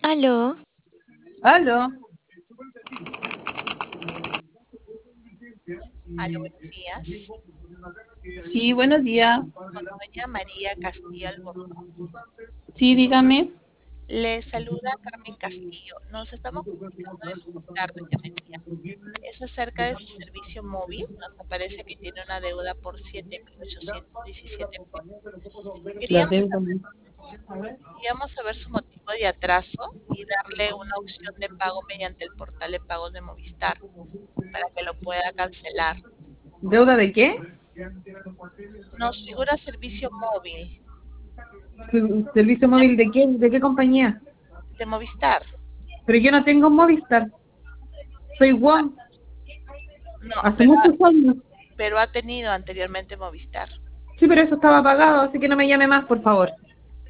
Aló, Aló. Aló, buenos días. Sí, buenos días. Con doña María Castillo Albornoz. Sí, dígame. Le saluda Carmen Castillo. Nos estamos comunicando de Movistar, doña María. Es acerca de su servicio móvil. Nos aparece que tiene una deuda por 7.817 pesos. La Queríamos, deuda. queríamos saber su motivo de atraso y darle una opción de pago mediante el portal de pagos de Movistar para que lo pueda cancelar. ¿Deuda de qué? Nos figura servicio móvil ¿Servicio móvil de qué? ¿De qué compañía? de Movistar. Pero yo no tengo Movistar. Soy WOM. No, Hace muchos años. pero ha tenido anteriormente Movistar. Sí, pero eso estaba pagado, así que no me llame más, por favor.